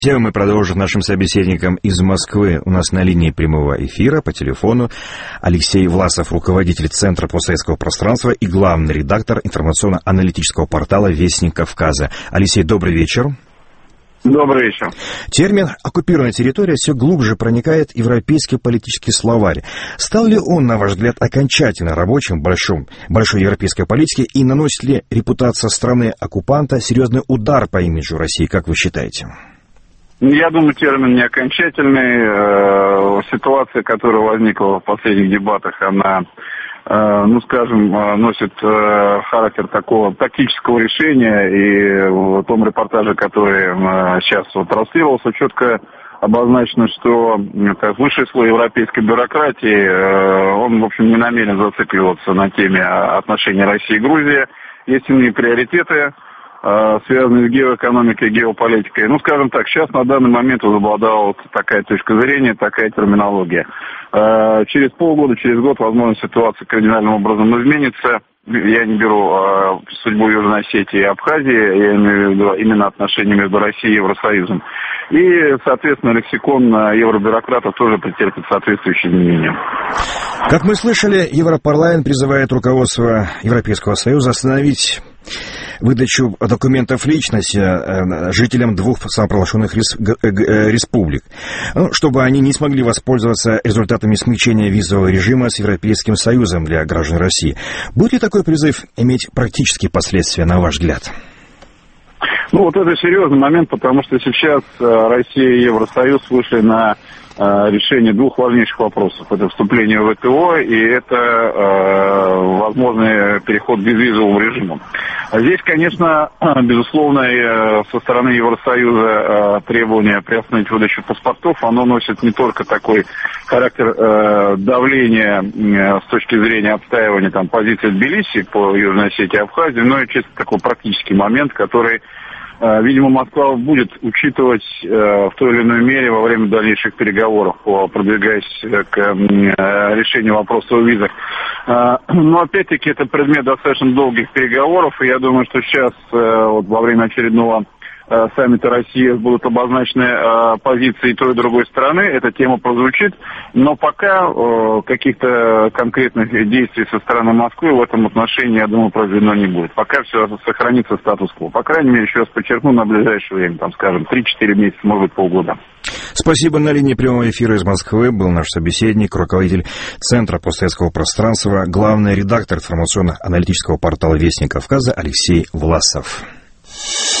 Тему мы продолжим нашим собеседникам из Москвы. У нас на линии прямого эфира по телефону Алексей Власов, руководитель Центра постсоветского пространства и главный редактор информационно-аналитического портала «Вестник Кавказа». Алексей, добрый вечер. Добрый вечер. Термин «оккупированная территория» все глубже проникает в европейский политический словарь. Стал ли он, на ваш взгляд, окончательно рабочим большой европейской политики и наносит ли репутация страны-оккупанта серьезный удар по имиджу России, как вы считаете? Я думаю, термин не окончательный. Ситуация, которая возникла в последних дебатах, она, носит характер такого тактического решения. И в том репортаже, который сейчас транслировался, четко обозначено, что высший слой европейской бюрократии, он, в общем, не намерен зацикливаться на теме отношений России и Грузии. Есть иные приоритеты, связанные с геоэкономикой и геополитикой. Сейчас на данный момент возобладала такая точка зрения, такая терминология. Через полгода, через год, возможно, ситуация кардинальным образом изменится. Я не беру судьбу Южной Осетии и Абхазии, я имею в виду именно отношения между Россией и Евросоюзом. И, соответственно, лексикон евробюрократов тоже претерпит соответствующие изменения. Как мы слышали, Европарламент призывает руководство Европейского Союза остановить выдачу документов личности жителям двух самопровозглашенных республик, чтобы они не смогли воспользоваться результатами смягчения визового режима с Европейским Союзом для граждан России. Будет ли такой призыв иметь практические последствия, на ваш взгляд? Это серьезный момент, потому что сейчас Россия и Евросоюз вышли на решение двух важнейших вопросов. Это вступление в ВТО и это возможный переход к безвизовому режиму. Здесь, конечно, безусловно, со стороны Евросоюза требование приостановить выдачу паспортов, оно носит не только такой характер давления с точки зрения отстаивания позиции Тбилиси по Южной Осетии и Абхазии, но и чисто такой практический момент, который, видимо, Москва будет учитывать в той или иной мере во время дальнейших переговоров, продвигаясь к решению вопроса о визах. Но, опять-таки, это предмет достаточно долгих переговоров, и я думаю, что сейчас, во время очередного саммита России будут обозначены позиции и той, и другой стороны, эта тема прозвучит, но пока каких-то конкретных действий со стороны Москвы в этом отношении, я думаю, произведено не будет. Пока все сохранится статус-кво. По крайней мере, еще раз подчеркну, на ближайшее время, 3-4 месяца, может быть, полгода. Спасибо. На линии прямого эфира из Москвы был наш собеседник, руководитель Центра постсоветского пространства, главный редактор информационно-аналитического портала «Вестник Кавказа» Алексей Власов.